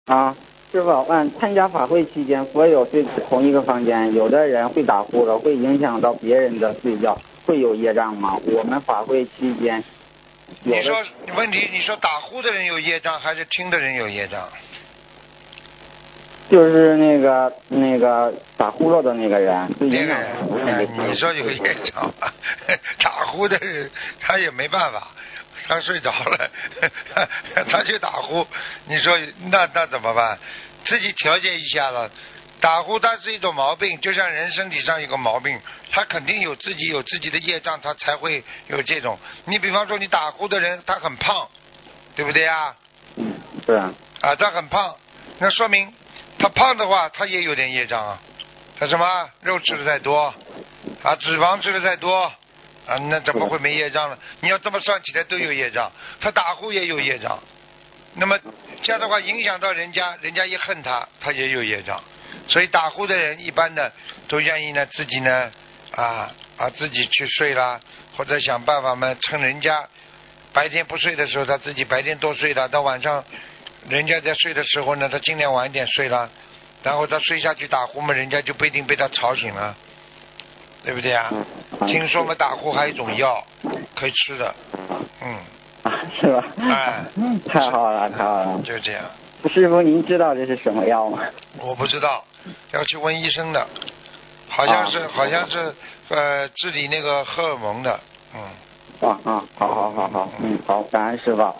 啊，师傅，参加法会期间，所有睡在同一个房间，有的人会打呼噜，会影响到别人的睡觉，会有业障吗？我们法会期间， 你说问题，你说打呼的人有业障，还是听的人有业障？ 就是那个打呼噜的那个人， 那个人，你说有业障吗？打呼的人他也没办法，他睡着了，他就打呼，你说那怎么办？自己调节一下了。打呼它是一种毛病，就像人身体上有个毛病，他肯定有自己的业障，他才会有这种。你比方说你打呼的人，他很胖，对不对啊？ 是啊。 啊，他很胖，那说明他胖的话，他也有点业障啊。他什么肉吃的太多啊，脂肪吃的太多啊，那怎么会没业障呢？你要这么算起来都有业障，他打呼也有业障。那么这样的话影响到人家一恨他，他也有业障。所以打呼的人一般的都愿意呢自己呢自己去睡啦，或者想办法嘛，趁人家白天不睡的时候，他自己白天多睡了，到晚上人家在睡的时候呢，他尽量晚一点睡了，然后他睡下去打呼嘛，人家就不一定被他吵醒了，对不对啊？听说嘛，打呼还有一种药可以吃的， 是吧？ 哎， 太好了，太好了， 就这样。 师傅，您知道这是什么药吗？ 我不知道，要去问医生的，好像是治理那个荷尔蒙的， 好，好，好，好，好，感恩师傅。